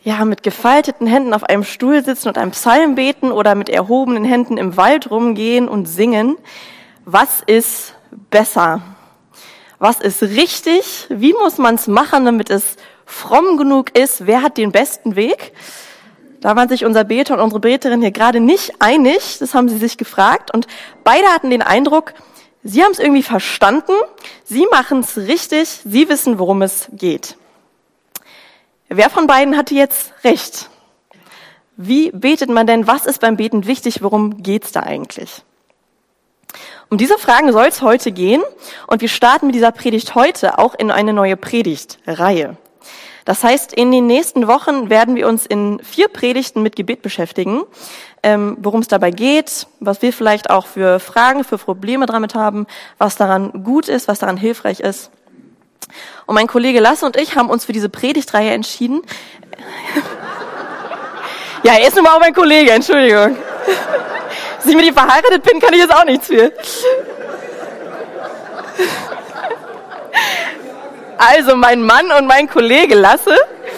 ja, mit gefalteten Händen auf einem Stuhl sitzen und einen Psalm beten oder mit erhobenen Händen im Wald rumgehen und singen. Was ist besser? Was ist richtig? Wie muss man es machen, damit es fromm genug ist? Wer hat den besten Weg? Da waren sich unser Beter und unsere Beterin hier gerade nicht einig. Das haben sie sich gefragt. Und beide hatten den Eindruck, sie haben es irgendwie verstanden. Sie machen es richtig. Sie wissen, worum es geht. Wer von beiden hatte jetzt recht? Wie betet man denn? Was ist beim Beten wichtig? Worum geht's da eigentlich? Um diese Fragen soll es heute gehen. Und wir starten mit dieser Predigt heute auch in eine neue Predigtreihe. Das heißt, in den nächsten Wochen werden wir uns in 4 Predigten mit Gebet beschäftigen, worum es dabei geht, was wir vielleicht auch für Fragen, für Probleme damit haben, was daran gut ist, was daran hilfreich ist. Und mein Kollege Lasse und ich haben uns für diese Predigtreihe entschieden. Ja, er ist nun mal auch mein Kollege, Entschuldigung. Dass ich mit ihm verheiratet bin, kann ich jetzt auch nichts für. Also mein Mann und mein Kollege Lasse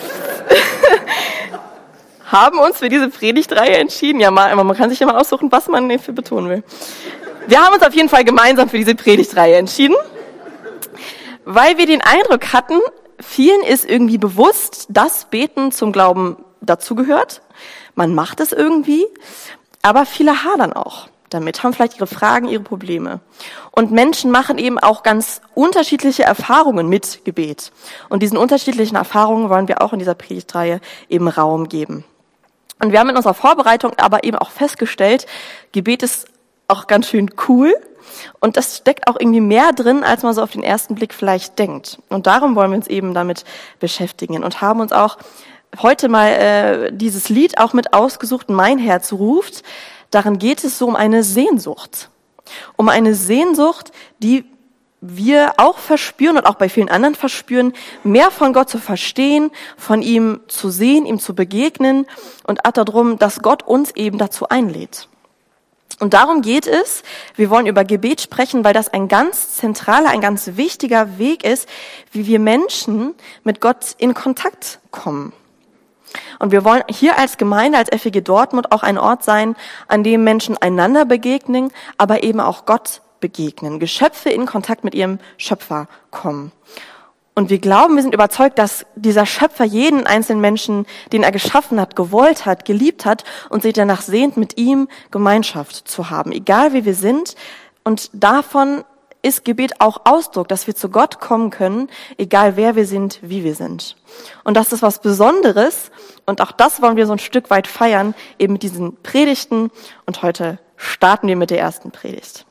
haben uns für diese Predigtreihe entschieden. Ja, man kann sich ja mal aussuchen, was man dafür betonen will. Wir haben uns auf jeden Fall gemeinsam für diese Predigtreihe entschieden, weil wir den Eindruck hatten, vielen ist irgendwie bewusst, dass Beten zum Glauben dazugehört. Man macht es irgendwie, aber viele hadern auch damit, haben vielleicht ihre Fragen, ihre Probleme. Und Menschen machen eben auch ganz unterschiedliche Erfahrungen mit Gebet. Und diesen unterschiedlichen Erfahrungen wollen wir auch in dieser Predigtreihe eben Raum geben. Und wir haben in unserer Vorbereitung aber eben auch festgestellt, Gebet ist auch ganz schön cool. Und das steckt auch irgendwie mehr drin, als man so auf den ersten Blick vielleicht denkt. Und darum wollen wir uns eben damit beschäftigen und haben uns auch heute mal dieses Lied auch mit ausgesucht, Mein Herz ruft. Darin geht es so um eine Sehnsucht. Um eine Sehnsucht, die wir auch verspüren und auch bei vielen anderen verspüren, mehr von Gott zu verstehen, von ihm zu sehen, ihm zu begegnen und auch darum, dass Gott uns eben dazu einlädt. Und darum geht es. Wir wollen über Gebet sprechen, weil das ein ganz zentraler, ein ganz wichtiger Weg ist, wie wir Menschen mit Gott in Kontakt kommen. Und wir wollen hier als Gemeinde, als FEG Dortmund auch ein Ort sein, an dem Menschen einander begegnen, aber eben auch Gott begegnen, Geschöpfe in Kontakt mit ihrem Schöpfer kommen. Und wir glauben, wir sind überzeugt, dass dieser Schöpfer jeden einzelnen Menschen, den er geschaffen hat, gewollt hat, geliebt hat und sich danach sehnt, mit ihm Gemeinschaft zu haben, egal wie wir sind. Und davon ist Gebet auch Ausdruck, dass wir zu Gott kommen können, egal wer wir sind, wie wir sind. Und das ist was Besonderes und auch das wollen wir so ein Stück weit feiern, eben mit diesen Predigten. Und heute starten wir mit der ersten Predigt.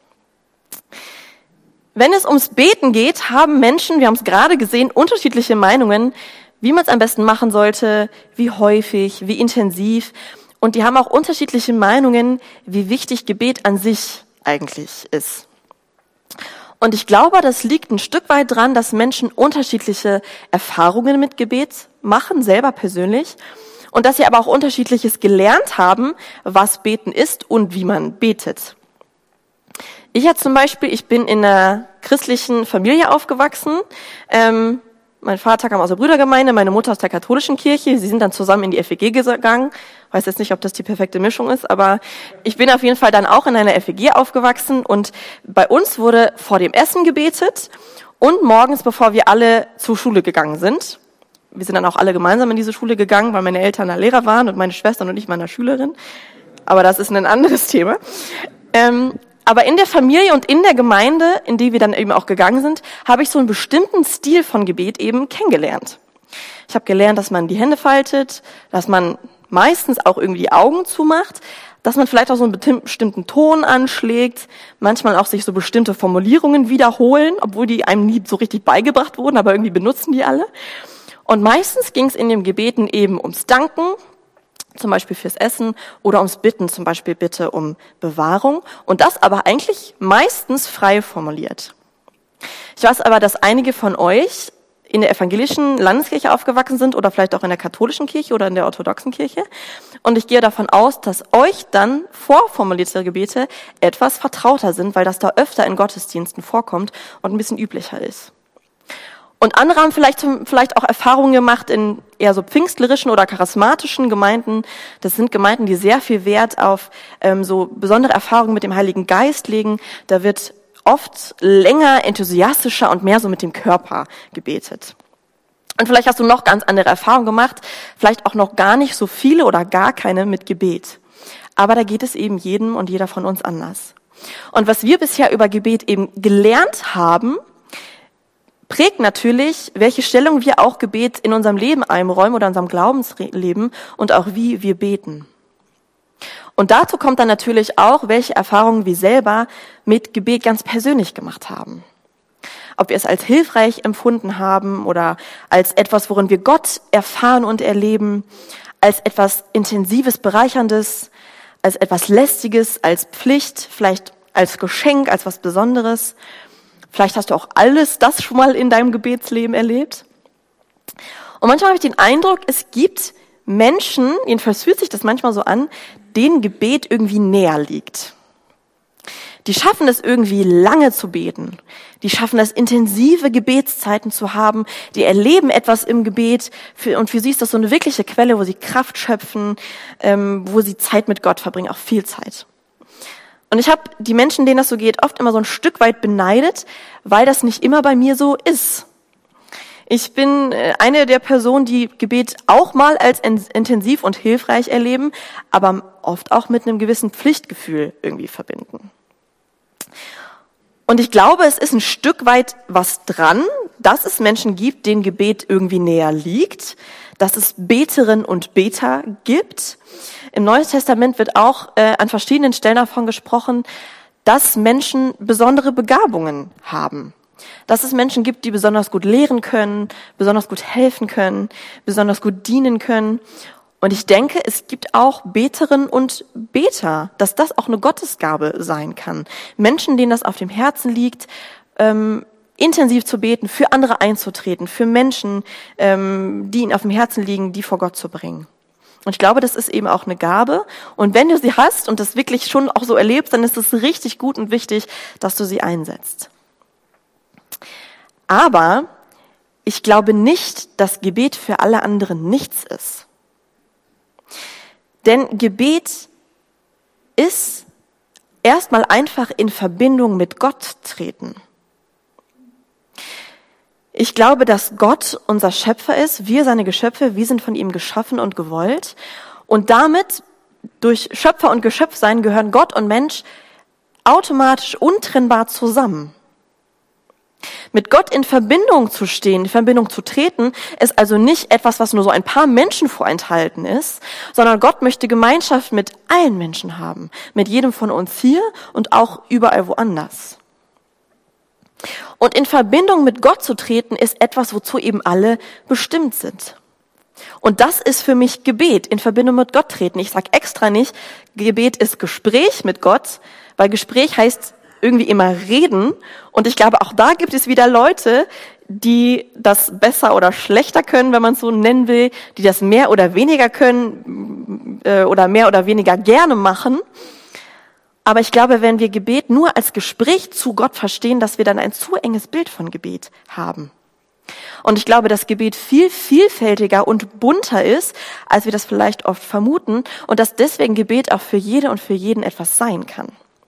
Wenn es ums Beten geht, haben Menschen, wir haben es gerade gesehen, unterschiedliche Meinungen, wie man es am besten machen sollte, wie häufig, wie intensiv. Und die haben auch unterschiedliche Meinungen, wie wichtig Gebet an sich eigentlich ist. Und ich glaube, das liegt ein Stück weit dran, dass Menschen unterschiedliche Erfahrungen mit Gebet machen, selber persönlich, und dass sie aber auch Unterschiedliches gelernt haben, was Beten ist und wie man betet. Ich jetzt zum Beispiel, ich bin in einer christlichen Familie aufgewachsen. Mein Vater kam aus der Brüdergemeinde, meine Mutter aus der katholischen Kirche. Sie sind dann zusammen in die FEG gegangen. Weiß jetzt nicht, ob das die perfekte Mischung ist, aber ich bin auf jeden Fall dann auch in einer FEG aufgewachsen. Und bei uns wurde vor dem Essen gebetet und morgens, bevor wir alle zur Schule gegangen sind. Wir sind dann auch alle gemeinsam in diese Schule gegangen, weil meine Eltern da Lehrer waren und meine Schwestern und ich meine Schülerin. Aber das ist ein anderes Thema. Aber in der Familie und in der Gemeinde, in die wir dann eben auch gegangen sind, habe ich so einen bestimmten Stil von Gebet eben kennengelernt. Ich habe gelernt, dass man die Hände faltet, dass man meistens auch irgendwie die Augen zumacht, dass man vielleicht auch so einen bestimmten Ton anschlägt, manchmal auch sich so bestimmte Formulierungen wiederholen, obwohl die einem nie so richtig beigebracht wurden, aber irgendwie benutzen die alle. Und meistens ging es in den Gebeten eben ums Danken, zum Beispiel fürs Essen, oder ums Bitten, zum Beispiel Bitte um Bewahrung. Und das aber eigentlich meistens frei formuliert. Ich weiß aber, dass einige von euch in der evangelischen Landeskirche aufgewachsen sind oder vielleicht auch in der katholischen Kirche oder in der orthodoxen Kirche. Und ich gehe davon aus, dass euch dann vorformulierte Gebete etwas vertrauter sind, weil das da öfter in Gottesdiensten vorkommt und ein bisschen üblicher ist. Und andere haben vielleicht auch Erfahrungen gemacht in eher so pfingstlerischen oder charismatischen Gemeinden. Das sind Gemeinden, die sehr viel Wert auf so besondere Erfahrungen mit dem Heiligen Geist legen. Da wird oft länger, enthusiastischer und mehr so mit dem Körper gebetet. Und vielleicht hast du noch ganz andere Erfahrungen gemacht, vielleicht auch noch gar nicht so viele oder gar keine mit Gebet. Aber da geht es eben jedem und jeder von uns anders. Und was wir bisher über Gebet eben gelernt haben, prägt natürlich, welche Stellung wir auch Gebet in unserem Leben einräumen oder in unserem Glaubensleben und auch wie wir beten. Und dazu kommt dann natürlich auch, welche Erfahrungen wir selber mit Gebet ganz persönlich gemacht haben. Ob wir es als hilfreich empfunden haben oder als etwas, worin wir Gott erfahren und erleben, als etwas Intensives, Bereicherndes, als etwas Lästiges, als Pflicht, vielleicht als Geschenk, als was Besonderes. Vielleicht hast du auch alles das schon mal in deinem Gebetsleben erlebt. Und manchmal habe ich den Eindruck, es gibt Menschen, jedenfalls fühlt sich das manchmal so an, denen Gebet irgendwie näher liegt. Die schaffen es irgendwie lange zu beten. Die schaffen es, intensive Gebetszeiten zu haben. Die erleben etwas im Gebet. Und für sie ist das so eine wirkliche Quelle, wo sie Kraft schöpfen, wo sie Zeit mit Gott verbringen, auch viel Zeit. Und ich habe die Menschen, denen das so geht, oft immer so ein Stück weit beneidet, weil das nicht immer bei mir so ist. Ich bin eine der Personen, die Gebet auch mal als intensiv und hilfreich erleben, aber oft auch mit einem gewissen Pflichtgefühl irgendwie verbinden. Und ich glaube, es ist ein Stück weit was dran, dass es Menschen gibt, denen Gebet irgendwie näher liegt, dass es Beterinnen und Beter gibt. Im Neuen Testament wird auch an verschiedenen Stellen davon gesprochen, dass Menschen besondere Begabungen haben. Dass es Menschen gibt, die besonders gut lehren können, besonders gut helfen können, besonders gut dienen können. Und ich denke, es gibt auch Beterinnen und Beter, dass das auch eine Gottesgabe sein kann. Menschen, denen das auf dem Herzen liegt, intensiv zu beten, für andere einzutreten, für Menschen, die ihnen auf dem Herzen liegen, die vor Gott zu bringen. Und ich glaube, das ist eben auch eine Gabe. Und wenn du sie hast und das wirklich schon auch so erlebst, dann ist es richtig gut und wichtig, dass du sie einsetzt. Aber ich glaube nicht, dass Gebet für alle anderen nichts ist. Denn Gebet ist erstmal einfach in Verbindung mit Gott treten. Ich glaube, dass Gott unser Schöpfer ist, wir seine Geschöpfe, wir sind von ihm geschaffen und gewollt. Und damit, durch Schöpfer und Geschöpfsein, gehören Gott und Mensch automatisch untrennbar zusammen. Mit Gott in Verbindung zu stehen, in Verbindung zu treten, ist also nicht etwas, was nur so ein paar Menschen vorenthalten ist, sondern Gott möchte Gemeinschaft mit allen Menschen haben, mit jedem von uns hier und auch überall woanders. Und in Verbindung mit Gott zu treten, ist etwas, wozu eben alle bestimmt sind. Und das ist für mich Gebet, in Verbindung mit Gott treten. Ich sage extra nicht, Gebet ist Gespräch mit Gott, weil Gespräch heißt irgendwie immer reden. Und ich glaube, auch da gibt es wieder Leute, die das besser oder schlechter können, wenn man es so nennen will, die das mehr oder weniger können oder mehr oder weniger gerne machen. Aber ich glaube, wenn wir Gebet nur als Gespräch zu Gott verstehen, dass wir dann ein zu enges Bild von Gebet haben. Und ich glaube, dass Gebet viel vielfältiger und bunter ist, als wir das vielleicht oft vermuten, und dass deswegen Gebet auch für jede und für jeden etwas sein kann.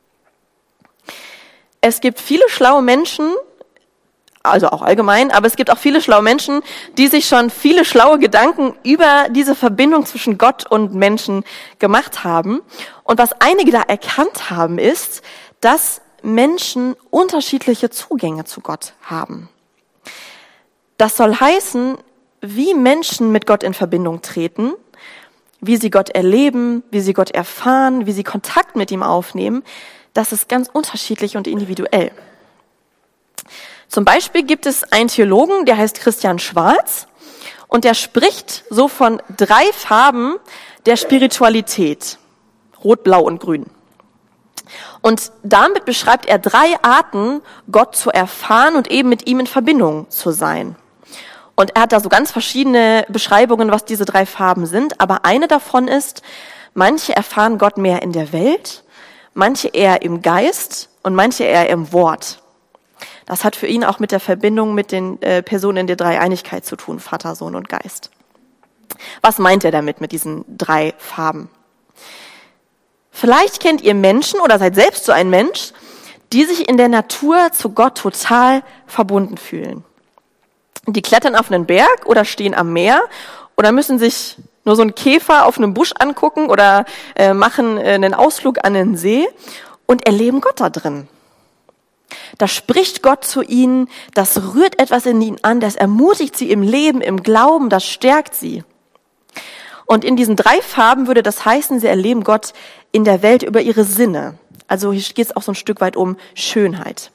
Es gibt viele schlaue Menschen, also auch allgemein, aber es gibt auch viele schlaue Menschen, die sich schon viele schlaue Gedanken über diese Verbindung zwischen Gott und Menschen gemacht haben. Und was einige da erkannt haben, ist, dass Menschen unterschiedliche Zugänge zu Gott haben. Das soll heißen, wie Menschen mit Gott in Verbindung treten, wie sie Gott erleben, wie sie Gott erfahren, wie sie Kontakt mit ihm aufnehmen, das ist ganz unterschiedlich und individuell. Zum Beispiel gibt es einen Theologen, der heißt Christian Schwarz, und der spricht so von 3 Farben der Spiritualität. Rot, Blau und Grün. Und damit beschreibt er 3 Arten, Gott zu erfahren und eben mit ihm in Verbindung zu sein. Und er hat da so ganz verschiedene Beschreibungen, was diese 3 Farben sind. Aber eine davon ist, manche erfahren Gott mehr in der Welt, manche eher im Geist und manche eher im Wort. Das hat für ihn auch mit der Verbindung mit den Personen in der Dreieinigkeit zu tun, Vater, Sohn und Geist. Was meint er damit mit diesen 3 Farben? Vielleicht kennt ihr Menschen oder seid selbst so ein Mensch, die sich in der Natur zu Gott total verbunden fühlen. Die klettern auf einen Berg oder stehen am Meer oder müssen sich nur so einen Käfer auf einem Busch angucken oder machen einen Ausflug an den See und erleben Gott da drin. Da spricht Gott zu ihnen, das rührt etwas in ihnen an, das ermutigt sie im Leben, im Glauben, das stärkt sie. Und in diesen 3 Farben würde das heißen, sie erleben Gott in der Welt über ihre Sinne. Also hier geht es auch so ein Stück weit um Schönheit.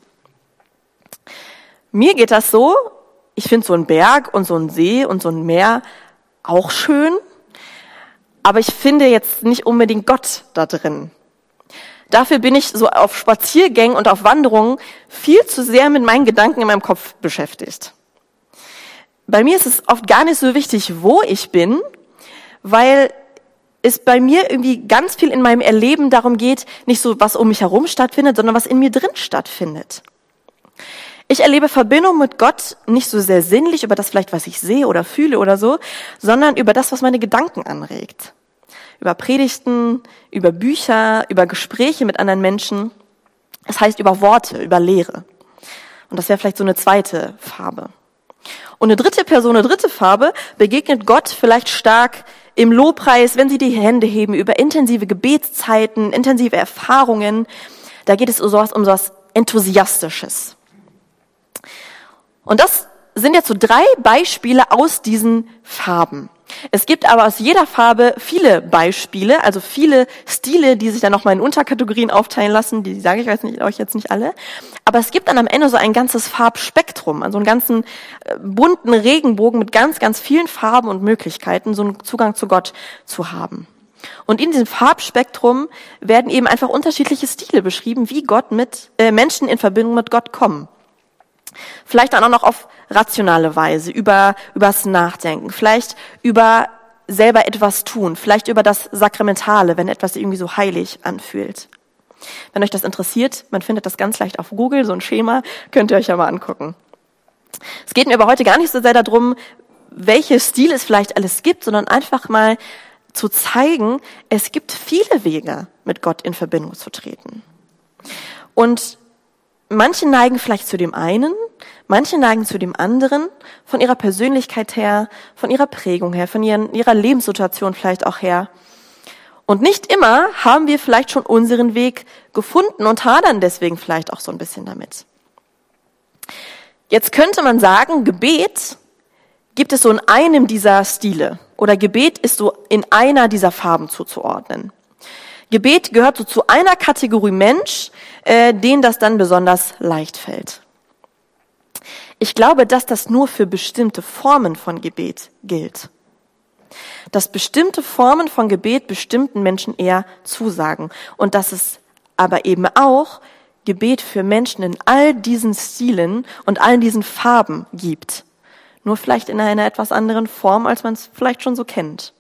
Mir geht das so, ich finde so einen Berg und so einen See und so ein Meer auch schön, aber ich finde jetzt nicht unbedingt Gott da drin. Dafür bin ich so auf Spaziergängen und auf Wanderungen viel zu sehr mit meinen Gedanken in meinem Kopf beschäftigt. Bei mir ist es oft gar nicht so wichtig, wo ich bin, weil es bei mir irgendwie ganz viel in meinem Erleben darum geht, nicht so, was um mich herum stattfindet, sondern was in mir drin stattfindet. Ich erlebe Verbindung mit Gott nicht so sehr sinnlich über das vielleicht, was ich sehe oder fühle oder so, sondern über das, was meine Gedanken anregt. Über Predigten, über Bücher, über Gespräche mit anderen Menschen. Das heißt über Worte, über Lehre. Und das wäre vielleicht so eine 2. Farbe. Und eine 3. Person, eine 3. Farbe begegnet Gott vielleicht stark im Lobpreis, wenn sie die Hände heben, über intensive Gebetszeiten, intensive Erfahrungen. Da geht es um sowas Enthusiastisches. Und das sind jetzt so 3 Beispiele aus diesen Farben. Es gibt aber aus jeder Farbe viele Beispiele, also viele Stile, die sich dann nochmal in Unterkategorien aufteilen lassen. Die sage ich euch jetzt nicht alle. Aber es gibt dann am Ende so ein ganzes Farbspektrum, also einen ganzen bunten Regenbogen mit ganz, ganz vielen Farben und Möglichkeiten, so einen Zugang zu Gott zu haben. Und in diesem Farbspektrum werden eben einfach unterschiedliche Stile beschrieben, wie Gott mit Menschen in Verbindung mit Gott kommen. Vielleicht dann auch noch auf rationale Weise, übers Nachdenken, vielleicht über selber etwas tun, vielleicht über das Sakramentale, wenn etwas irgendwie so heilig anfühlt. Wenn euch das interessiert, man findet das ganz leicht auf Google, so ein Schema, könnt ihr euch ja mal angucken. Es geht mir aber heute gar nicht so sehr darum, welche Stile es vielleicht alles gibt, sondern einfach mal zu zeigen, es gibt viele Wege, mit Gott in Verbindung zu treten. Und manche neigen vielleicht zu dem einen, manche neigen zu dem anderen, von ihrer Persönlichkeit her, von ihrer Prägung her, von ihrer Lebenssituation vielleicht auch her. Und nicht immer haben wir vielleicht schon unseren Weg gefunden und hadern deswegen vielleicht auch so ein bisschen damit. Jetzt könnte man sagen, Gebet gibt es so in einem dieser Stile oder Gebet ist so in einer dieser Farben zuzuordnen. Gebet gehört so zu einer Kategorie Mensch, denen das dann besonders leicht fällt. Ich glaube, dass das nur für bestimmte Formen von Gebet gilt. Dass bestimmte Formen von Gebet bestimmten Menschen eher zusagen. Und dass es aber eben auch Gebet für Menschen in all diesen Stilen und all diesen Farben gibt. Nur vielleicht in einer etwas anderen Form, als man es vielleicht schon so kennt.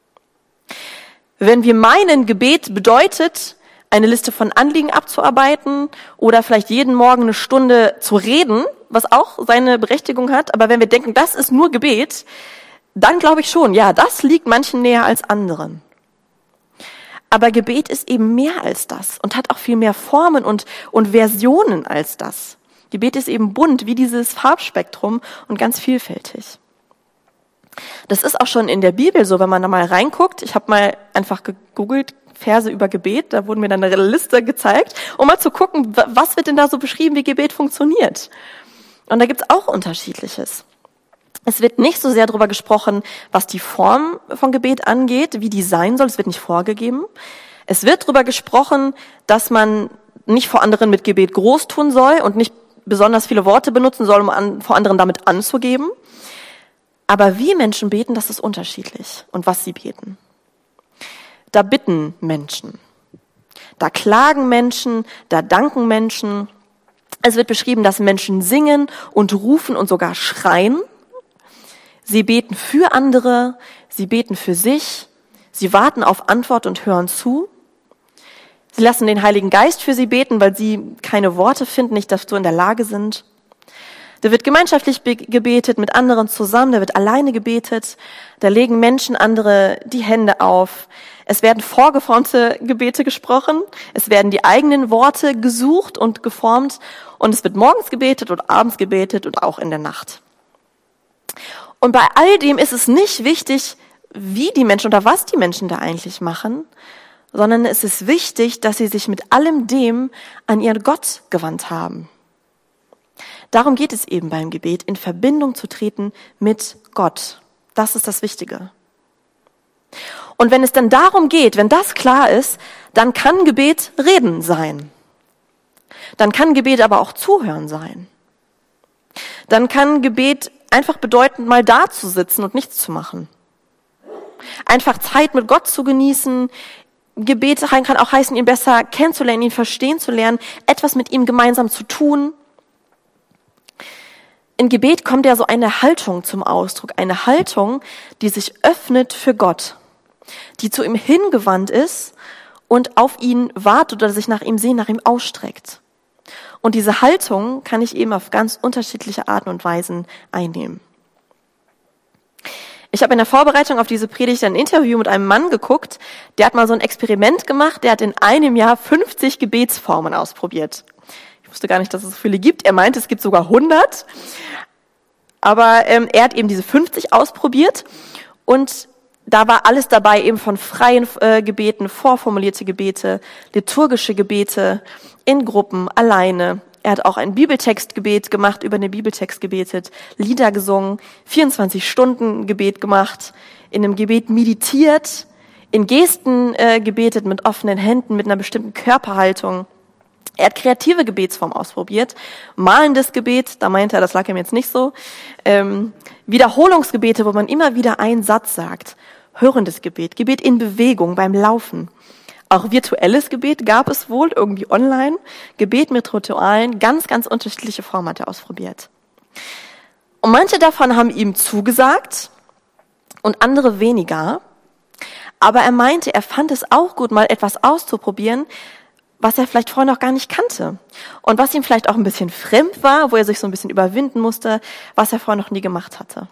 Wenn wir meinen, Gebet bedeutet, eine Liste von Anliegen abzuarbeiten oder vielleicht jeden Morgen eine Stunde zu reden, was auch seine Berechtigung hat, aber wenn wir denken, das ist nur Gebet, dann glaube ich schon, ja, das liegt manchen näher als anderen. Aber Gebet ist eben mehr als das und hat auch viel mehr Formen und Versionen als das. Gebet ist eben bunt, wie dieses Farbspektrum und ganz vielfältig. Das ist auch schon in der Bibel so, wenn man da mal reinguckt. Ich habe mal einfach gegoogelt, Verse über Gebet, da wurden mir dann eine Liste gezeigt, um mal zu gucken, was wird denn da so beschrieben, wie Gebet funktioniert. Und da gibt's auch Unterschiedliches. Es wird nicht so sehr darüber gesprochen, was die Form von Gebet angeht, wie die sein soll, es wird nicht vorgegeben. Es wird darüber gesprochen, dass man nicht vor anderen mit Gebet groß tun soll und nicht besonders viele Worte benutzen soll, um vor anderen damit anzugeben. Aber wie Menschen beten, das ist unterschiedlich. Und was sie beten. Da bitten Menschen. Da klagen Menschen, da danken Menschen. Es wird beschrieben, dass Menschen singen und rufen und sogar schreien. Sie beten für andere, sie beten für sich, sie warten auf Antwort und hören zu. Sie lassen den Heiligen Geist für sie beten, weil sie keine Worte finden, nicht dazu in der Lage sind. Da wird gemeinschaftlich gebetet, mit anderen zusammen, da wird alleine gebetet, da legen Menschen andere die Hände auf. Es werden vorgeformte Gebete gesprochen, es werden die eigenen Worte gesucht und geformt und es wird morgens gebetet und abends gebetet und auch in der Nacht. Und bei all dem ist es nicht wichtig, wie die Menschen oder was die Menschen da eigentlich machen, sondern es ist wichtig, dass sie sich mit allem dem an ihren Gott gewandt haben. Darum geht es eben beim Gebet, in Verbindung zu treten mit Gott. Das ist das Wichtige. Und wenn es dann darum geht, wenn das klar ist, dann kann Gebet Reden sein. Dann kann Gebet aber auch Zuhören sein. Dann kann Gebet einfach bedeuten, mal da zu sitzen und nichts zu machen. Einfach Zeit mit Gott zu genießen. Gebet kann auch heißen, ihn besser kennenzulernen, ihn verstehen zu lernen, etwas mit ihm gemeinsam zu tun. In Gebet kommt ja so eine Haltung zum Ausdruck, eine Haltung, die sich öffnet für Gott, die zu ihm hingewandt ist und auf ihn wartet oder sich nach ihm sehnt, nach ihm ausstreckt. Und diese Haltung kann ich eben auf ganz unterschiedliche Arten und Weisen einnehmen. Ich habe in der Vorbereitung auf diese Predigt ein Interview mit einem Mann geguckt, der hat mal so ein Experiment gemacht, der hat in einem Jahr 50 Gebetsformen ausprobiert. Ich wusste gar nicht, dass es so viele gibt. Er meinte, es gibt sogar 100. Aber er hat eben diese 50 ausprobiert und da war alles dabei, eben von freien Gebeten, vorformulierte Gebete, liturgische Gebete, in Gruppen, alleine. Er hat auch ein Bibeltextgebet gemacht, über den Bibeltext gebetet, Lieder gesungen, 24-Stunden-Gebet gemacht, in einem Gebet meditiert, in Gesten gebetet, mit offenen Händen, mit einer bestimmten Körperhaltung. Er hat kreative Gebetsformen ausprobiert, malendes Gebet, da meinte er, das lag ihm jetzt nicht so, Wiederholungsgebete, wo man immer wieder einen Satz sagt, hörendes Gebet, Gebet in Bewegung beim Laufen. Auch virtuelles Gebet gab es wohl, irgendwie online, Gebet mit Ritualen, ganz, ganz unterschiedliche Formen hat er ausprobiert. Und manche davon haben ihm zugesagt und andere weniger, aber er meinte, er fand es auch gut, mal etwas auszuprobieren, was er vielleicht vorher noch gar nicht kannte und was ihm vielleicht auch ein bisschen fremd war, wo er sich so ein bisschen überwinden musste, was er vorher noch nie gemacht hatte.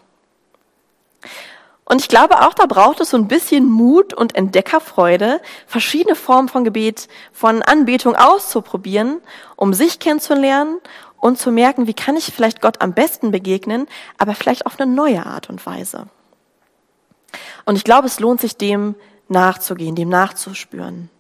Und ich glaube auch, da braucht es so ein bisschen Mut und Entdeckerfreude, verschiedene Formen von Gebet, von Anbetung auszuprobieren, um sich kennenzulernen und zu merken, wie kann ich vielleicht Gott am besten begegnen, aber vielleicht auf eine neue Art und Weise. Und ich glaube, es lohnt sich, dem nachzugehen, dem nachzuspüren.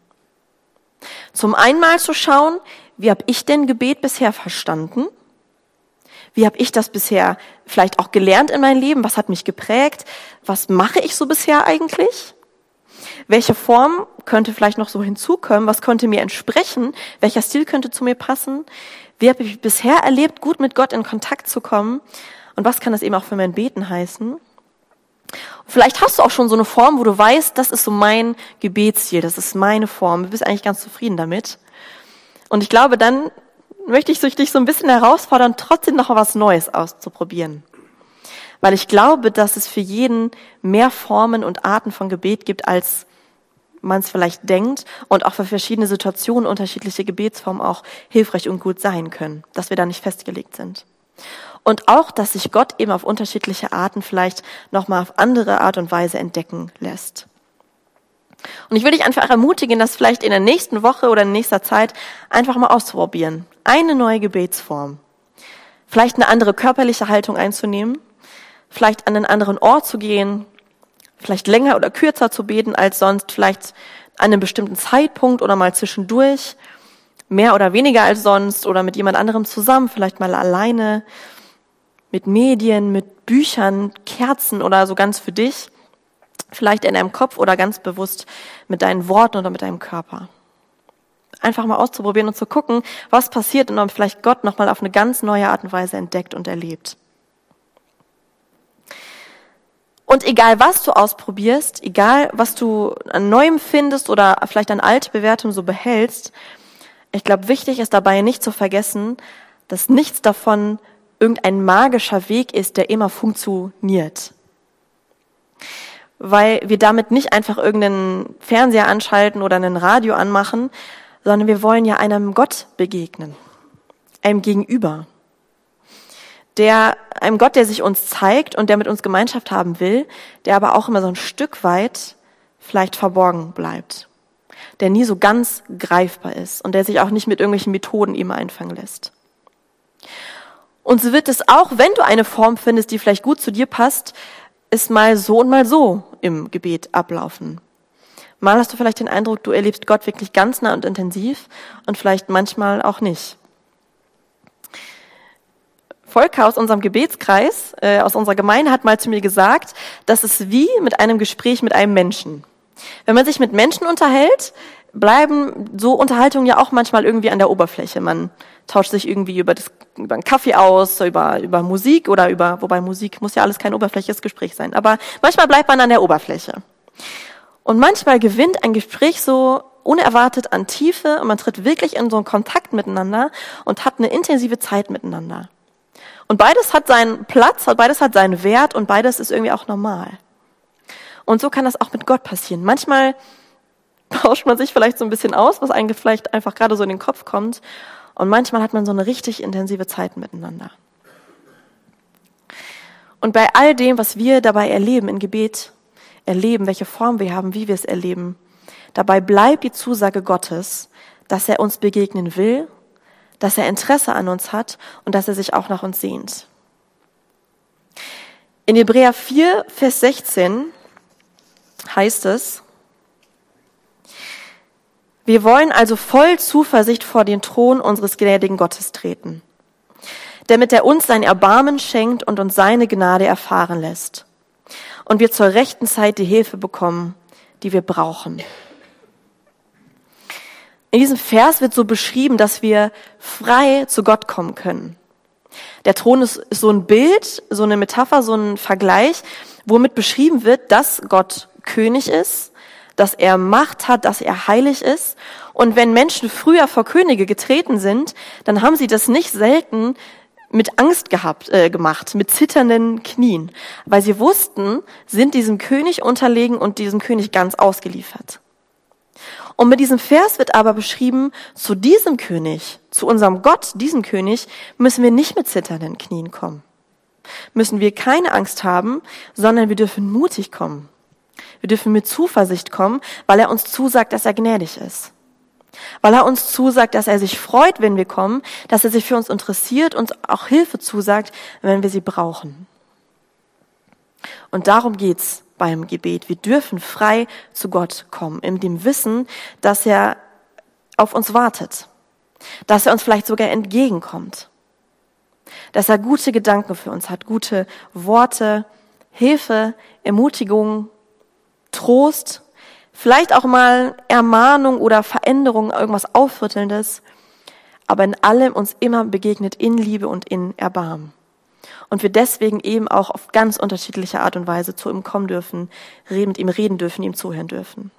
Zum einen mal zu schauen, wie habe ich denn Gebet bisher verstanden? Wie habe ich das bisher vielleicht auch gelernt in meinem Leben? Was hat mich geprägt? Was mache ich so bisher eigentlich? Welche Form könnte vielleicht noch so hinzukommen? Was könnte mir entsprechen? Welcher Stil könnte zu mir passen? Wie habe ich bisher erlebt, gut mit Gott in Kontakt zu kommen? Und was kann das eben auch für mein Beten heißen? Vielleicht hast du auch schon so eine Form, wo du weißt, das ist so mein Gebetsstil, das ist meine Form. Du bist eigentlich ganz zufrieden damit. Und ich glaube, dann möchte ich dich so ein bisschen herausfordern, trotzdem noch was Neues auszuprobieren. Weil ich glaube, dass es für jeden mehr Formen und Arten von Gebet gibt, als man es vielleicht denkt und auch für verschiedene Situationen unterschiedliche Gebetsformen auch hilfreich und gut sein können, dass wir da nicht festgelegt sind. Und auch, dass sich Gott eben auf unterschiedliche Arten vielleicht nochmal auf andere Art und Weise entdecken lässt. Und ich will dich einfach ermutigen, das vielleicht in der nächsten Woche oder in nächster Zeit einfach mal auszuprobieren. Eine neue Gebetsform. Vielleicht eine andere körperliche Haltung einzunehmen. Vielleicht an einen anderen Ort zu gehen. Vielleicht länger oder kürzer zu beten als sonst. Vielleicht an einem bestimmten Zeitpunkt oder mal zwischendurch. Mehr oder weniger als sonst oder mit jemand anderem zusammen. Vielleicht mal alleine. Mit Medien, mit Büchern, Kerzen oder so ganz für dich. Vielleicht in deinem Kopf oder ganz bewusst mit deinen Worten oder mit deinem Körper. Einfach mal auszuprobieren und zu gucken, was passiert und ob vielleicht Gott nochmal auf eine ganz neue Art und Weise entdeckt und erlebt. Und egal, was du ausprobierst, egal, was du an Neuem findest oder vielleicht an alte Bewertungen so behältst, ich glaube, wichtig ist dabei nicht zu vergessen, dass nichts davon irgendein magischer Weg ist, der immer funktioniert. Weil wir damit nicht einfach irgendeinen Fernseher anschalten oder einen Radio anmachen, sondern wir wollen ja einem Gott begegnen, einem Gegenüber, einem Gott, der sich uns zeigt und der mit uns Gemeinschaft haben will, der aber auch immer so ein Stück weit vielleicht verborgen bleibt, der nie so ganz greifbar ist und der sich auch nicht mit irgendwelchen Methoden ihm einfangen lässt. Und so wird es auch, wenn du eine Form findest, die vielleicht gut zu dir passt, ist mal so und mal so im Gebet ablaufen. Mal hast du vielleicht den Eindruck, du erlebst Gott wirklich ganz nah und intensiv und vielleicht manchmal auch nicht. Volker aus unserem Gebetskreis, aus unserer Gemeinde hat mal zu mir gesagt, das ist wie mit einem Gespräch mit einem Menschen. Wenn man sich mit Menschen unterhält, bleiben so Unterhaltungen ja auch manchmal irgendwie an der Oberfläche. Man tauscht sich irgendwie über einen Kaffee aus, über Musik oder wobei Musik muss ja alles kein oberflächliches Gespräch sein, aber manchmal bleibt man an der Oberfläche. Und manchmal gewinnt ein Gespräch so unerwartet an Tiefe und man tritt wirklich in so einen Kontakt miteinander und hat eine intensive Zeit miteinander. Und beides hat seinen Platz, beides hat seinen Wert und beides ist irgendwie auch normal. Und so kann das auch mit Gott passieren. Manchmal tauscht man sich vielleicht so ein bisschen aus, was eigentlich vielleicht einfach gerade so in den Kopf kommt. Und manchmal hat man so eine richtig intensive Zeit miteinander. Und bei all dem, was wir dabei erleben, in Gebet erleben, welche Form wir haben, wie wir es erleben, dabei bleibt die Zusage Gottes, dass er uns begegnen will, dass er Interesse an uns hat und dass er sich auch nach uns sehnt. In Hebräer 4, Vers 16 heißt es: Wir wollen also voll Zuversicht vor den Thron unseres gnädigen Gottes treten, damit er uns sein Erbarmen schenkt und uns seine Gnade erfahren lässt und wir zur rechten Zeit die Hilfe bekommen, die wir brauchen. In diesem Vers wird so beschrieben, dass wir frei zu Gott kommen können. Der Thron ist so ein Bild, so eine Metapher, so ein Vergleich, womit beschrieben wird, dass Gott König ist, dass er Macht hat, dass er heilig ist. Und wenn Menschen früher vor Könige getreten sind, dann haben sie das nicht selten mit Angst gemacht, mit zitternden Knien, weil sie wussten, sind diesem König unterlegen und diesem König ganz ausgeliefert. Und mit diesem Vers wird aber beschrieben, zu diesem König, zu unserem Gott, diesem König, müssen wir nicht mit zitternden Knien kommen. Müssen wir keine Angst haben, sondern wir dürfen mutig kommen. Wir dürfen mit Zuversicht kommen, weil er uns zusagt, dass er gnädig ist. Weil er uns zusagt, dass er sich freut, wenn wir kommen, dass er sich für uns interessiert und auch Hilfe zusagt, wenn wir sie brauchen. Und darum geht's beim Gebet. Wir dürfen frei zu Gott kommen, in dem Wissen, dass er auf uns wartet, dass er uns vielleicht sogar entgegenkommt, dass er gute Gedanken für uns hat, gute Worte, Hilfe, Ermutigung, Trost, vielleicht auch mal Ermahnung oder Veränderung, irgendwas Aufrüttelndes, aber in allem uns immer begegnet in Liebe und in Erbarmen. Und wir deswegen eben auch auf ganz unterschiedliche Art und Weise zu ihm kommen dürfen, mit ihm reden dürfen, ihm zuhören dürfen.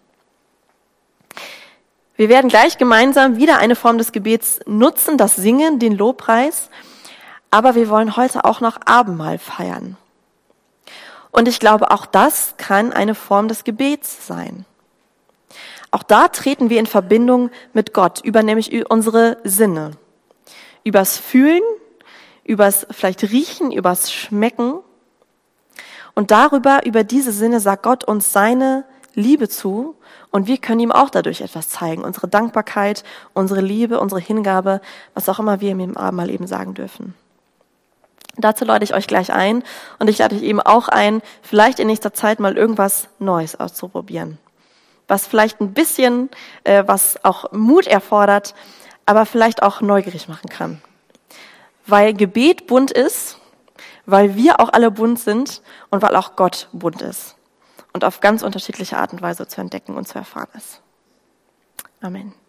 Wir werden gleich gemeinsam wieder eine Form des Gebets nutzen, das Singen, den Lobpreis. Aber wir wollen heute auch noch Abendmahl feiern. Und ich glaube, auch das kann eine Form des Gebets sein. Auch da treten wir in Verbindung mit Gott, über nämlich unsere Sinne. Übers Fühlen, übers vielleicht Riechen, übers Schmecken. Und über diese Sinne sagt Gott uns seine Liebe zu und wir können ihm auch dadurch etwas zeigen. Unsere Dankbarkeit, unsere Liebe, unsere Hingabe, was auch immer wir ihm im Abendmahl eben sagen dürfen. Dazu lade ich euch gleich ein und ich lade euch eben auch ein, vielleicht in nächster Zeit mal irgendwas Neues auszuprobieren. Was vielleicht ein bisschen, was auch Mut erfordert, aber vielleicht auch neugierig machen kann. Weil Gebet bunt ist, weil wir auch alle bunt sind und weil auch Gott bunt ist und auf ganz unterschiedliche Art und Weise zu entdecken und zu erfahren ist. Amen.